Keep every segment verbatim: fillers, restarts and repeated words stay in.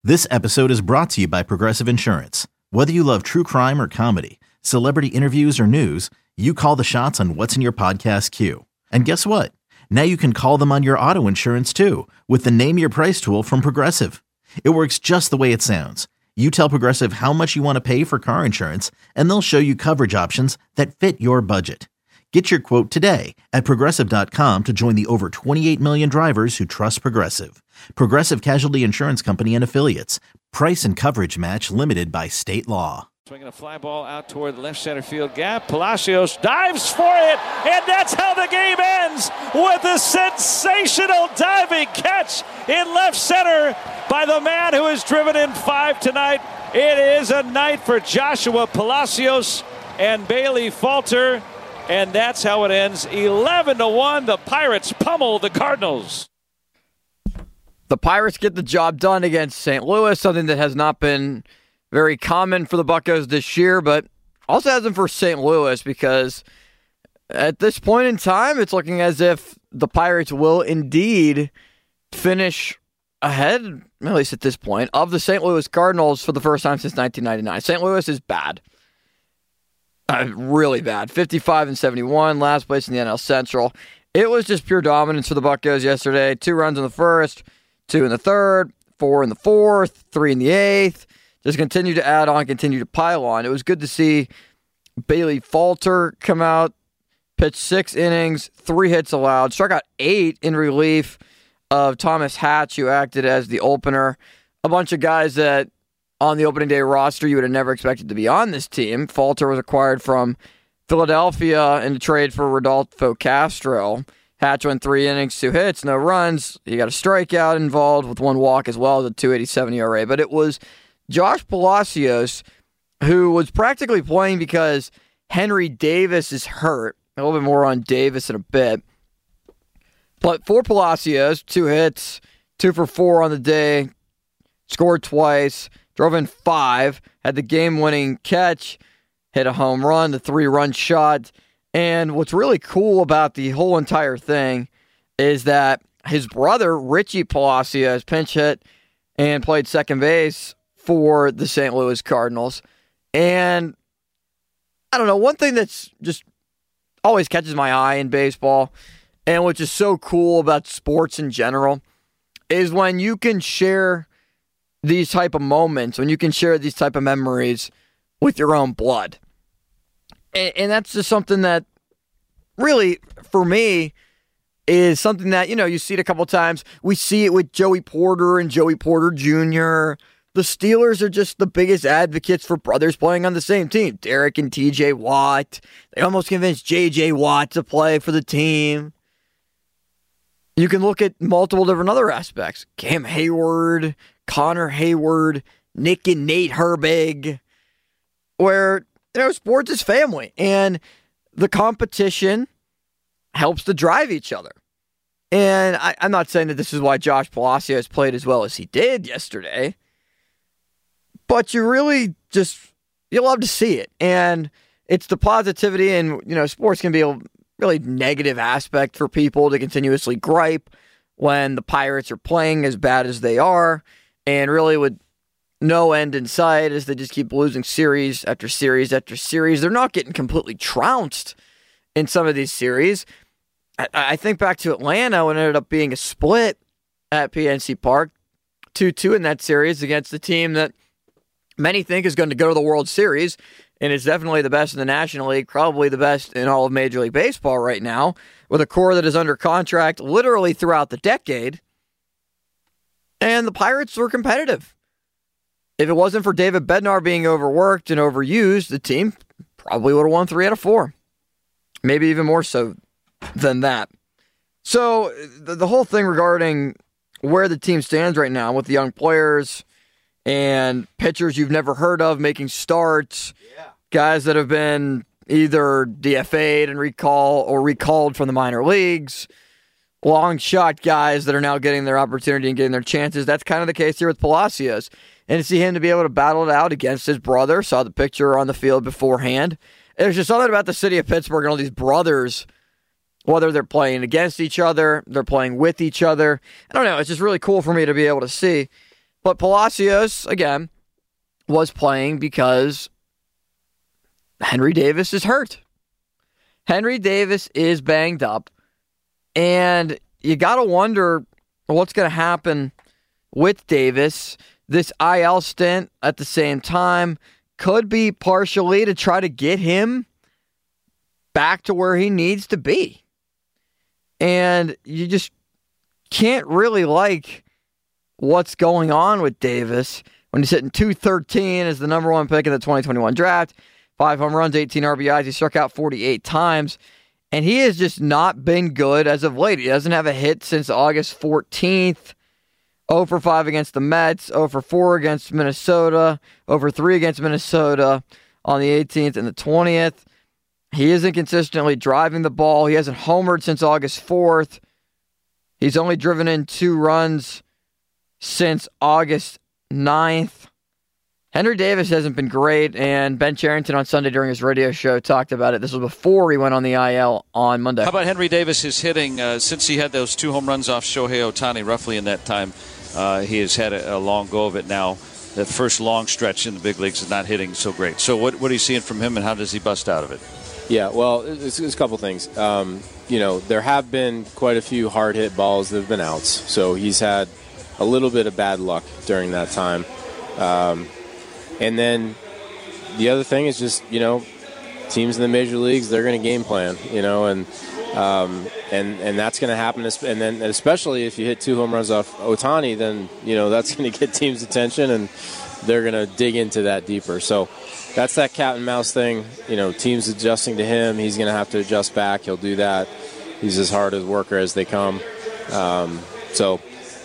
This episode is brought to you by Progressive Insurance. Whether you love true crime or comedy, celebrity interviews or news, you call the shots on what's in your podcast queue. And guess what? Now you can call them on your auto insurance too with the Name Your Price tool from Progressive. It works just the way it sounds. You tell Progressive how much you want to pay for car insurance, and they'll show you coverage options that fit your budget. Get your quote today at Progressive dot com to join the over twenty-eight million drivers who trust Progressive. Progressive Casualty Insurance Company and Affiliates. Price and coverage match limited by state law. Swinging a fly ball out toward the left center field gap. Palacios dives for it, and that's how the game ends, with a sensational diving catch in left center by the man who has driven in five tonight. It is a night for Joshua Palacios and Bailey Falter. And that's how it ends. eleven to one. The Pirates pummel the Cardinals. The Pirates get the job done against Saint Louis, something that has not been very common for the Buccos this year, but also hasn't for Saint Louis, because at this point in time, it's looking as if the Pirates will indeed finish ahead, at least at this point, of the Saint Louis Cardinals for the first time since nineteen ninety-nine. Saint Louis is bad. Uh, really bad. fifty-five and seventy-one, last place in the N L Central. It was just pure dominance for the Buccos yesterday. Two runs in the first, two in the third, four in the fourth, three in the eighth. Just continue to add on, continue to pile on. It was good to see Bailey Falter come out, pitch six innings, three hits allowed, struck out eight in relief of Thomas Hatch, who acted as the opener. A bunch of guys that on the opening day roster you would have never expected to be on this team. Falter was acquired from Philadelphia in a trade for Rodolfo Castro. Hatch went three innings, two hits, no runs. He got a strikeout involved with one walk as well as a two eighty-seven E R A. But it was Josh Palacios who was practically playing because Henry Davis is hurt. A little bit more on Davis in a bit. But for Palacios, two hits, two for four on the day, scored twice, drove in five, had the game-winning catch, hit a home run, the three-run shot. And what's really cool about the whole entire thing is that his brother, Richie Palacios, pinch hit and played second base for the Saint Louis Cardinals. And I don't know, one thing that's just always catches my eye in baseball, and which is so cool about sports in general, is when you can share these type of moments, when you can share these type of memories with your own blood. And, and that's just something that really, for me, is something that, you know, you see it a couple times. We see it with Joey Porter and Joey Porter Junior The Steelers are just the biggest advocates for brothers playing on the same team. Derek and T J Watt. They almost convinced J J Watt to play for the team. You can look at multiple different other aspects. Cam Hayward, Connor Hayward, Nick and Nate Herbig, where, you know, sports is family, and the competition helps to drive each other. And I, I'm not saying that this is why Josh Palacios played as well as he did yesterday, but you really just, you love to see it. And it's the positivity, and, you know, sports can be a really negative aspect for people to continuously gripe when the Pirates are playing as bad as they are, and really with no end in sight as they just keep losing series after series after series. They're not getting completely trounced in some of these series. I, I think back to Atlanta when it ended up being a split at P N C Park, two two in that series against the team that many think is going to go to the World Series, and is definitely the best in the National League, probably the best in all of Major League Baseball right now, with a core that is under contract literally throughout the decade. And the Pirates were competitive. If it wasn't for David Bednar being overworked and overused, the team probably would have won three out of four. Maybe even more so than that. So the, the whole thing regarding where the team stands right now with the young players and pitchers you've never heard of making starts, yeah. Guys that have been either D F A'd and recall or recalled from the minor leagues, long shot guys that are now getting their opportunity and getting their chances. That's kind of the case here with Palacios. And to see him to be able to battle it out against his brother, saw the picture on the field beforehand. There's just something about the city of Pittsburgh and all these brothers, whether they're playing against each other, they're playing with each other. I don't know. It's just really cool for me to be able to see. But Palacios, again, was playing because Henry Davis is hurt. Henry Davis is banged up. And you got to wonder what's going to happen with Davis. This I L stint at the same time could be partially to try to get him back to where he needs to be. And you just can't really like what's going on with Davis when he's hitting two thirteen as the number one pick in the twenty twenty-one draft. Five home runs, eighteen R B Is. He struck out forty-eight times. And he has just not been good as of late. He doesn't have a hit since August fourteenth. oh for five against the Mets. oh for four against Minnesota. oh for three against Minnesota on the eighteenth and the twentieth. He isn't consistently driving the ball. He hasn't homered since August fourth. He's only driven in two runs since August ninth. Henry Davis hasn't been great, and Ben Cherington on Sunday during his radio show talked about it. This was before he went on the I L on Monday. How about Henry Davis? His hitting, uh, since he had those two home runs off Shohei Ohtani roughly in that time, uh, he has had a, a long go of it now. That first long stretch in the big leagues is not hitting so great. So what, what are you seeing from him, and how does he bust out of it? Yeah, well, it's, it's a couple things. Um, you know, there have been quite a few hard-hit balls that have been outs, so he's had a little bit of bad luck during that time. Um, and then the other thing is just, you know, teams in the major leagues, they're going to game plan, you know, and um, and and that's going to happen. And then especially if you hit two home runs off Ohtani, then, you know, that's going to get teams' attention, and they're going to dig into that deeper. So that's that cat and mouse thing. You know, teams adjusting to him. He's going to have to adjust back. He'll do that. He's as hard a worker as they come. Um, so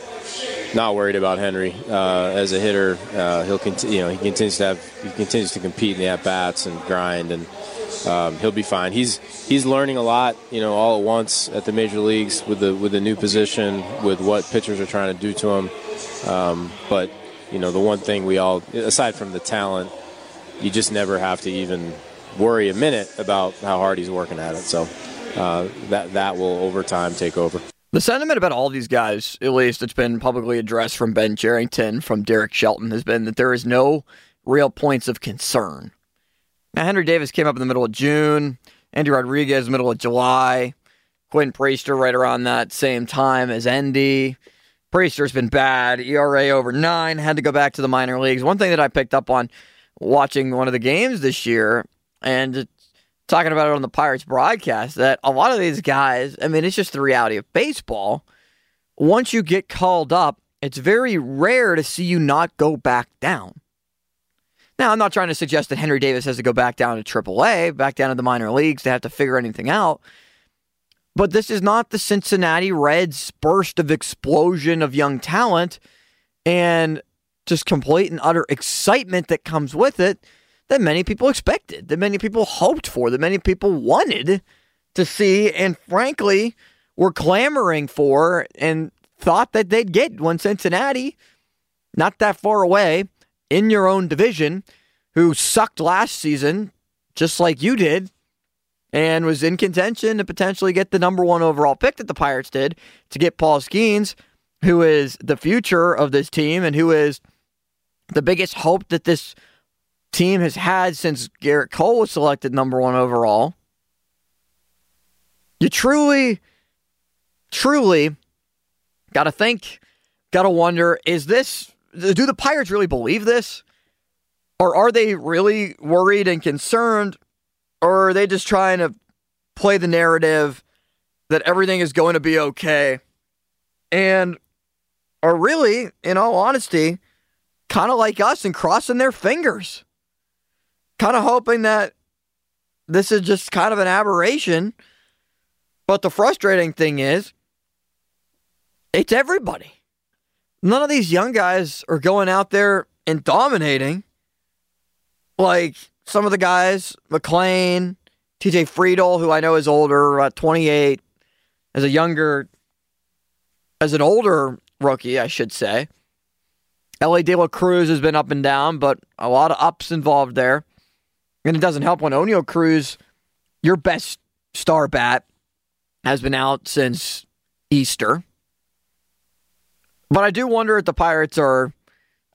not worried about Henry uh, as a hitter. Uh, he'll continue. You know, he continues to have. He continues to compete in the at bats and grind, and um, he'll be fine. He's he's learning a lot. You know, all at once at the major leagues with the with the new position, with what pitchers are trying to do to him. Um, but you know, the one thing we all, aside from the talent, you just never have to even worry a minute about how hard he's working at it. So uh, that that will over time take over. The sentiment about all these guys, at least it's been publicly addressed from Ben Cherington, from Derek Shelton, has been that there is no real points of concern. Now, Henry Davis came up in the middle of June. Andy Rodriguez, middle of July. Quinn Priester right around that same time as Endy. Priester's been bad. E R A over nine. Had to go back to the minor leagues. One thing that I picked up on watching one of the games this year and talking about it on the Pirates broadcast, that a lot of these guys, I mean, it's just the reality of baseball. Once you get called up, it's very rare to see you not go back down. Now, I'm not trying to suggest that Henry Davis has to go back down to triple A, back down to the minor leagues to have to figure anything out. But this is not the Cincinnati Reds burst of explosion of young talent and just complete and utter excitement that comes with it that many people expected, that many people hoped for, that many people wanted to see, and frankly were clamoring for and thought that they'd get when Cincinnati, not that far away, in your own division, who sucked last season, just like you did, and was in contention to potentially get the number one overall pick that the Pirates did to get Paul Skeens, who is the future of this team and who is the biggest hope that this team has had since Garrett Cole was selected number one overall. You truly, truly got to think, got to wonder, is this, do the Pirates really believe this? Or are they really worried and concerned? Or are they just trying to play the narrative that everything is going to be okay? And are really, in all honesty, kind of like us and crossing their fingers? Kind of hoping that this is just kind of an aberration. But the frustrating thing is, it's everybody. None of these young guys are going out there and dominating like some of the guys, McLean, T J Friedel, who I know is older, about twenty-eight, as a younger, as an older rookie, I should say. L A De La Cruz has been up and down, but a lot of ups involved there. And it doesn't help when Oneil Cruz, your best star bat, has been out since Easter. But I do wonder if the Pirates are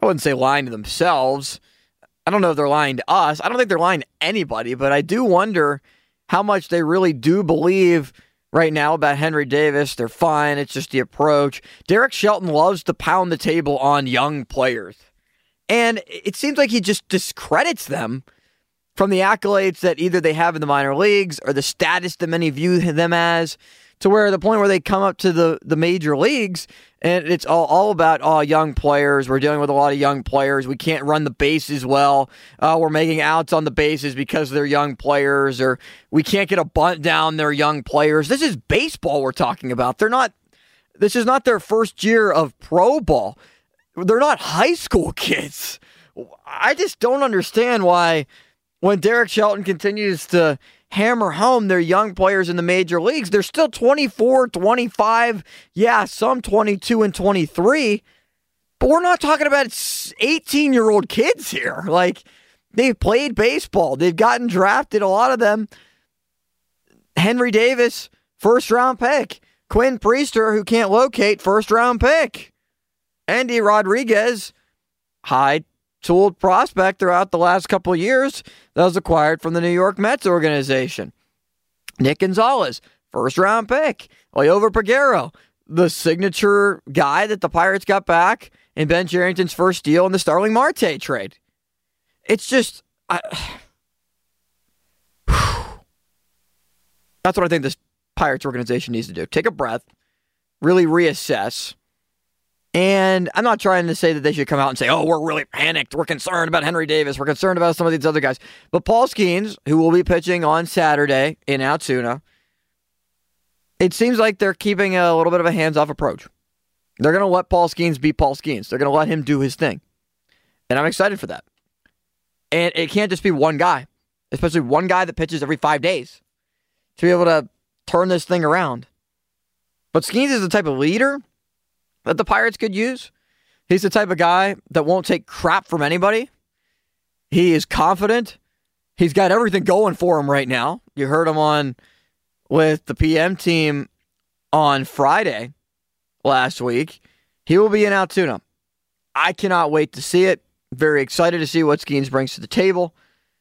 I wouldn't say lying to themselves. I don't know if they're lying to us. I don't think they're lying to anybody, but I do wonder how much they really do believe right now about Henry Davis. They're fine. It's just the approach. Derek Shelton loves to pound the table on young players. And it seems like he just discredits them from the accolades that either they have in the minor leagues or the status that many view them as, to where the point where they come up to the, the major leagues and it's all, all about, oh, young players. We're dealing with a lot of young players. We can't run the bases well. Uh, we're making outs on the bases because they're young players, or we can't get a bunt down. They're young players. This is baseball we're talking about. They're not, this is not their first year of pro ball. They're not high school kids. I just don't understand why when Derek Shelton continues to hammer home their young players in the major leagues, they're still twenty-four, twenty-five, yeah, some twenty-two and twenty-three, but we're not talking about eighteen-year-old kids here. Like, they've played baseball. They've gotten drafted, a lot of them. Henry Davis, first-round pick. Quinn Priester, who can't locate, first-round pick. Andy Rodriguez, high-tooled prospect throughout the last couple of years that was acquired from the New York Mets organization. Nick Gonzalez, first-round pick. Liover Peguero, the signature guy that the Pirates got back in Ben Cherington's first deal in the Starling Marte trade. It's just... I, that's what I think this Pirates organization needs to do. Take a breath, really reassess. And I'm not trying to say that they should come out and say, oh, we're really panicked. We're concerned about Henry Davis. We're concerned about some of these other guys. But Paul Skeens, who will be pitching on Saturday in Altoona, it seems like they're keeping a little bit of a hands-off approach. They're going to let Paul Skeens be Paul Skeens. They're going to let him do his thing. And I'm excited for that. And it can't just be one guy, especially one guy that pitches every five days, to be able to turn this thing around. But Skeens is the type of leader that the Pirates could use. He's the type of guy that won't take crap from anybody. He is confident. He's got everything going for him right now. You heard him on with the P M team on Friday last week. He will be in Altoona. I cannot wait to see it. Very excited to see what Skeens brings to the table.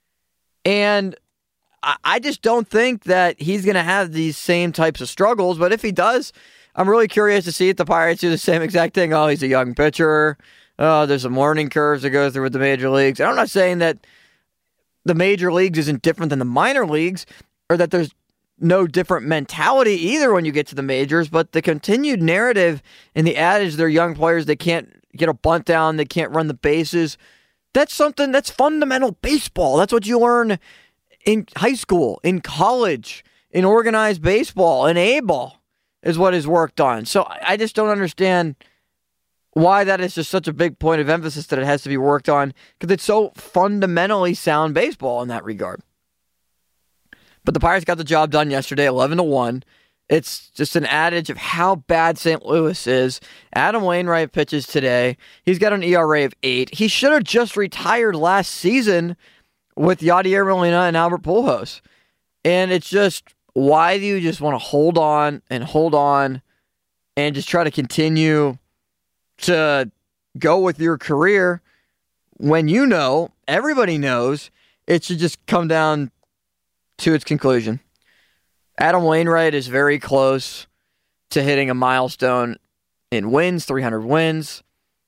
And I just don't think that he's going to have these same types of struggles, but if he does, I'm really curious to see if the Pirates do the same exact thing. Oh, he's a young pitcher. Oh, there's some learning curves that go through with the major leagues. And I'm not saying that the major leagues isn't different than the minor leagues, or that there's no different mentality either when you get to the majors, but the continued narrative and the adage they're young players, they can't get a bunt down, they can't run the bases, that's something that's fundamental baseball. That's what you learn in high school, in college, in organized baseball, in A-ball. Is what is worked on. So I just don't understand why that is just such a big point of emphasis that it has to be worked on, because it's so fundamentally sound baseball in that regard. But the Pirates got the job done yesterday, eleven to one. It's just an adage of how bad Saint Louis is. Adam Wainwright pitches today. He's got an E R A of eight. He should have just retired last season with Yadier Molina and Albert Pujols. And it's just... why do you just want to hold on and hold on and just try to continue to go with your career when you know, everybody knows, it should just come down to its conclusion? Adam Wainwright is very close to hitting a milestone in wins, three hundred wins.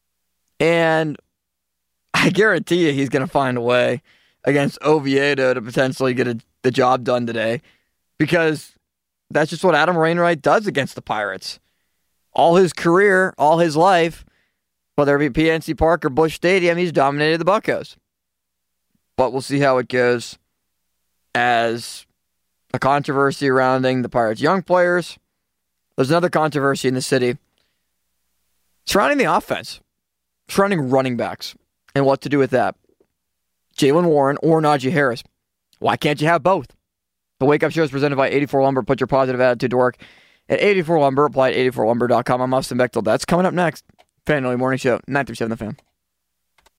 And I guarantee you he's going to find a way against Oviedo to potentially get a, the job done today. Because that's just what Adam Wainwright does against the Pirates. All his career, all his life, whether it be P N C Park or Busch Stadium, he's dominated the Buccos. But we'll see how it goes as a controversy surrounding the Pirates' young players. There's another controversy in the city surrounding the offense, surrounding running backs, and what to do with that. Jaylen Warren or Najee Harris. Why can't you have both? The Wake Up Show is presented by eighty-four Lumber. Put your positive attitude to work at eighty-four Lumber. Apply at eighty-four lumber dot com. I'm Austin Bechtel. That's coming up next. Fan Morning Show, nine through seven The Fan.